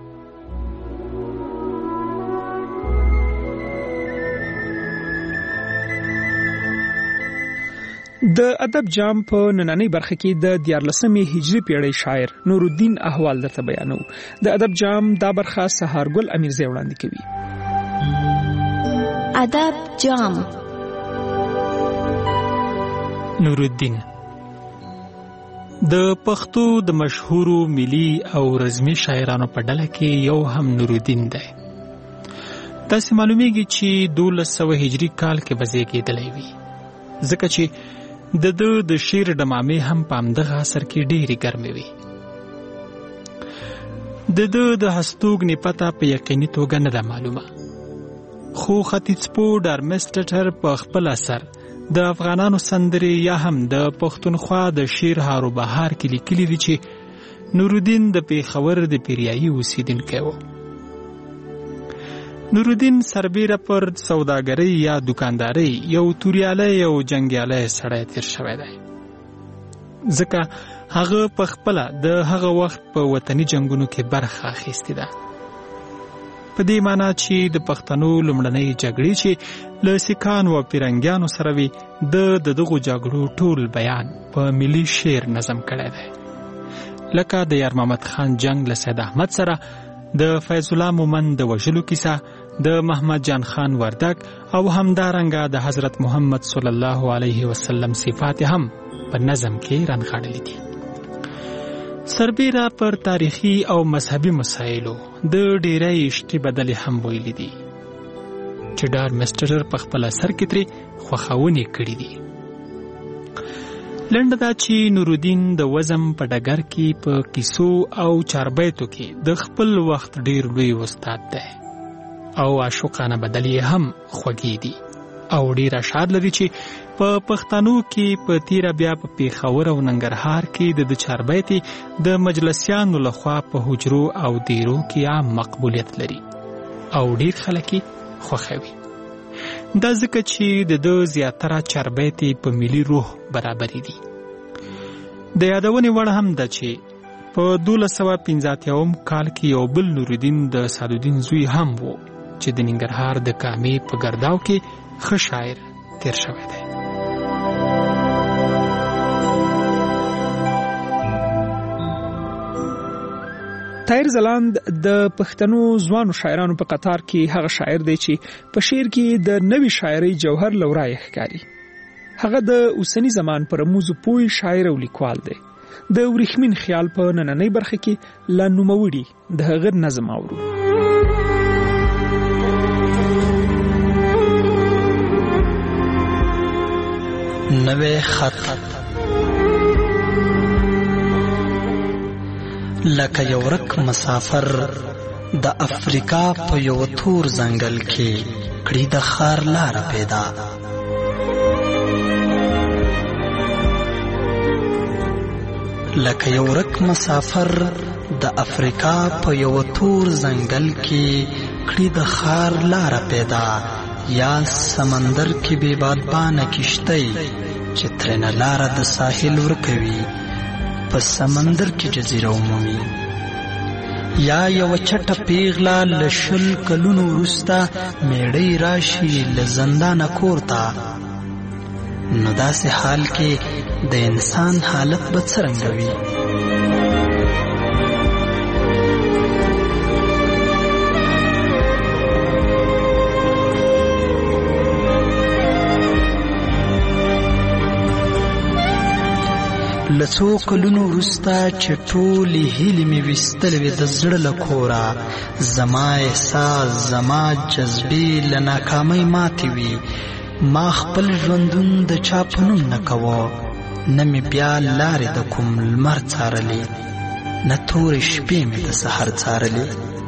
د ادب جام په نننۍ برخه کې د دیارلسمې هجري پیړۍ شاعر نورالدین احوال درته بیانو. د ادب جام دا برخه سهارګل امیرزی وړاندې کوي. ادب جام. نورالدین د پښتو د مشهورو ملي او رزمي شاعرانو په ډله کې یو هم نورالدین دی. تاسو معلومیږي چې دولس سوه هجري کال کې بزیږېدلی وي، ځکه چې د ده د شعر ډمامې هم په همدغه عصر کې ډېرې ګرمې وي. د ده د هستوګنې پته په یقیني توګه نه ده معلومه، خو ختیځپو ډارمسټټر په خپل اثر د افغانانو سندرې یا هم د پښتونخوا د شعر هارو بهار کې لیکلي دي چې نورالدین د پېښور د پیریایي اوسیدونکی و. نورالدین سربیره پر سوداګرۍ یا دکاندارۍ یو توریالی او جنګیالی سړی تیر شوی دی، ځکه هغه په خپله د هغه وخت په وطني جنګونو کې برخه اخیستې ده. په دې معنی چې د پښتنو لومړنۍ جګړې چې له سیکانو او پیرنګیانو سره وي د دغو جګړو ټول بیان په ملي شعر نظم کړی دی، لکه د یار محمد خان جنگ له سید احمد سره، د فیض الله مومند د وژلو کیسه، د محمد جان خان وردک او همدارنګه د حضرت محمد صلی الله علیه وسلم صفات هم په نظم کې رانغاړلي دي. سربیره پر تاریخي او مذهبي مسایلو د ډیری اشتي بدلې هم ویلي دي چې ډارمسټر په خپل اثر کې ترې خوښونې کړي دي. لنډه دا چې نورالدین د وزم په ډګر کې په کیسو او چاربیتو کې د خپل وخت ډیر لوی استاد دی او عاشقانه بدلې هم خوږې دي او ډیر اشعار لري چې په پښتنو کې په تیره بیا په پېښور او ننګرهار کې د چاربیتې د مجلسیانو لخوا په حجرو او دیرو کې عام مقبولیت لري او ډیر خلک یې خوښوي. دا ځکه چې د ده زیاتره چاربیتې په ملي روح برابرې دي. د یادونې وړ هم ده چې په دولس سوه پنځه اتیاوم کال کې یو بل نورالدین د سعدالدین زوی هم و چې د ننګرهار د کامې په ګرداو کې ښه شاعر تیر شوی دی. طاهر ځلاند د پښتنو ځوانو شاعرانو په قطار کې هغه شاعر دی چې په شعر کې د نوې شاعرۍ جوهر لورای ښکاري. هغه د اوسنی زمان پر رموزو پوی شاعر او لیکوال دی. د ورېښمین خیال په نننۍ برخه کې لا نوموړي د هغه نظم اورو. نوې خط لکه یو ورک مسافر د افریقا په یو تور ځنګل کې کړي د خار لار پیدا. لکه یو ورک مسافر د افریقا په یو تور ځنګل کې کړي د خار لار پیدا. یا سمندر کې بې بادبانه کشتۍ چې ترېنه لاره د ساحل ورکوي په سمندر کې جزیره عمومي. یا یو چټه پیغله له شل کلونو وروسته میړی راشي له زندانه کور ته. نو داسې حال کې د انسان حالت به څرنګه وي؟ له څو کلونو وروسته چې ټولې هیلې مې ویستلې وې د زړه له کوره، زما احساس زما جذبې له ناکامۍ ماتې وي. ما خپل ژوندون د چا په نوم نه کوه، نه مې بیا لارې د کوم لمر څارلې، نه تورې شپې مې د سحر څارلې.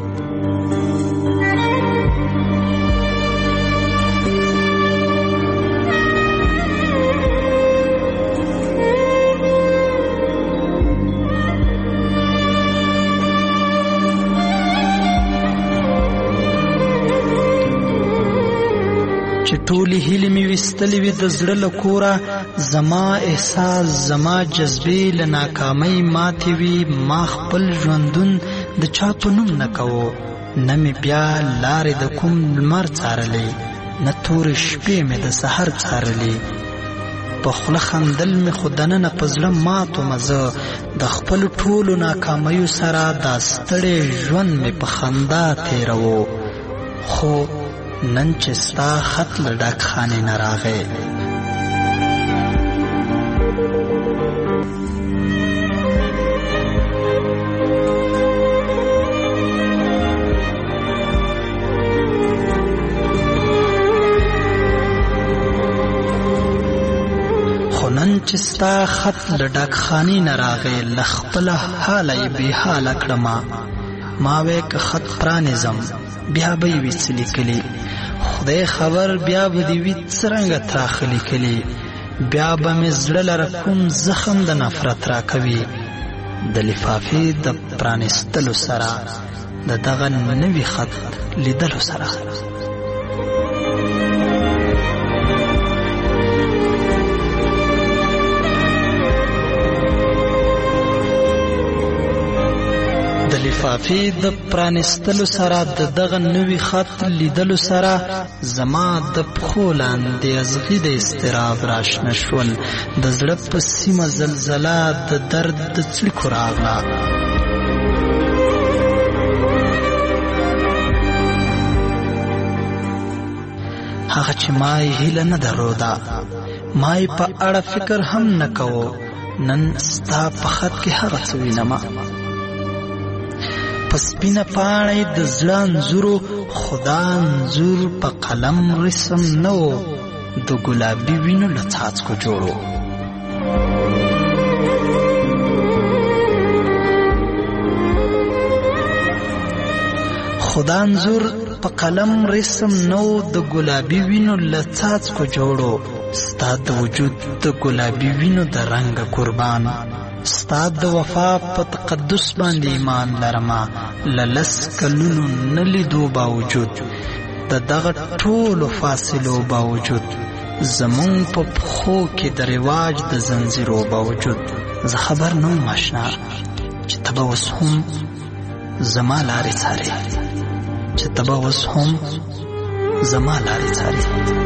چې ټولې هیلې مې ویستلې وې د زړه له کوره، زما احساس زما جذبې له ناکامۍ ماتې وي. ما خپل ژوندون د چا په نوم نه کوو، نه مې بیا لارې د کوم لمر څارلې، نه تورې شپې مې د سحر څارلې. په خوله خندل مې خو دننه په زړه ماتو مزه، د خپلو ټولو ناکامیو سره دا ستړی ژوند مې په خندا تېروو. خو نن چې ستا خط له ډک خانې نه راغی، خو نن چې ستا خط له ډک خانې نه راغی، له خپله حاله یې بې حاله کړمه. ما وی که خط پرانیزم بیا به یې وي څه لیکلي، خدای خبر بیا به دې وي څرنګه تراخه لیکلي. بیا به مې زړه لره کوم زخم د نفرت راکوي. د لفافې د پرانیستلو سره، د دغه نوي خط لیدلو سره. د لفافې د پرانیستلو سره، د دغه نوي خط لیدلو سره، زما د پښو لاندې ازغي د اضطراب راشنه شول. د زړه په سیمه زلزله د درد د څړیکو راغله. هغه چې ما یې هیله نه درلوده، ما یې په اړه فکر هم نه کوو. نن ستا په خط کې هغه څه وینمه، په سپینه پاڼه د زړه انځورو، خدا انځور په قلم رسم نه و، د ګلابي وینو له څاڅکو جوړو. خدا انځور په قلم رسم نه و، د ګلابي وینو له څاڅکو جوړو. ستا د وجود د ګلابي وینو د رنګ قربان، ستا د وفا په تقدس باندې ایمان لرمه. له لس کلونو نه لیدو باوجود، د دغه ټولو فاصلو باوجود، زمون په پخو کې د رواج د زنځیرو باوجود زه خبر نه وم آشنا چې ته به اوس هم زما لارې څارې چې ته به اوس هم زما لارې څارې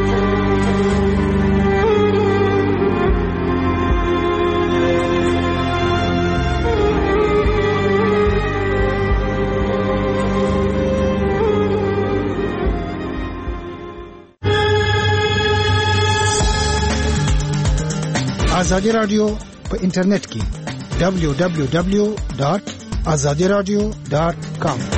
آزادی رادیو په انټرنیټ کې دبلیو دبلیو دبلیو ډاٹ آزادی رادیو ډاٹ کام